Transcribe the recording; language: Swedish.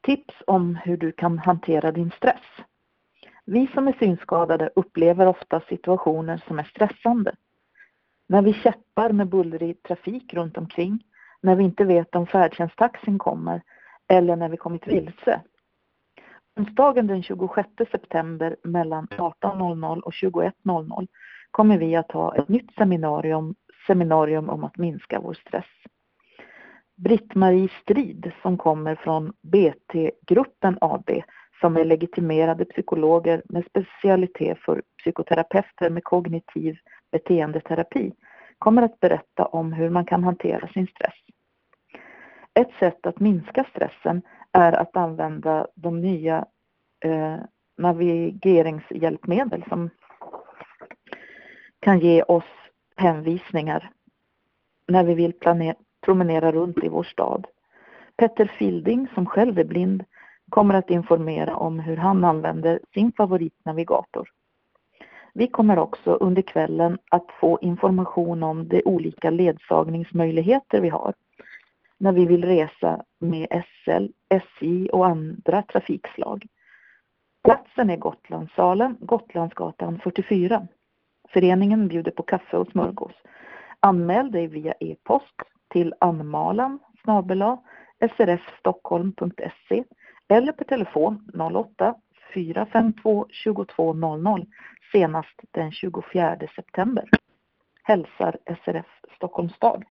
Tips om hur du kan hantera din stress. Vi som är synskadade upplever ofta situationer som är stressande. När vi käppar med bullrig trafik runt omkring, när vi inte vet om färdtjänsttaxin kommer eller när vi kommit vilse. Onsdagen den 26 september mellan 18.00 och 21.00 kommer vi att ha ett nytt seminarium om att minska vår stress. Britt-Marie Strid som kommer från BT-gruppen AB som är legitimerade psykologer med specialitet för psykoterapeuter med kognitiv beteendeterapi kommer att berätta om hur man kan hantera sin stress. Ett sätt att minska stressen är att använda de nya navigeringshjälpmedel som kan ge oss hänvisningar när vi vill promenera runt i vår stad. Petter Fielding som själv är blind kommer att informera om hur han använder sin favoritnavigator. Vi kommer också under kvällen att få information om de olika ledsagningsmöjligheter vi har när vi vill resa med SL, SJ och andra trafikslag. Platsen är Gotlandssalen, Gotlandsgatan 44. Föreningen bjuder på kaffe och smörgås. Anmäl dig via e-post till anmalan@srfstockholm.se eller på telefon 08 452 2200 senast den 24 september. Hälsar SRF Stockholms stad.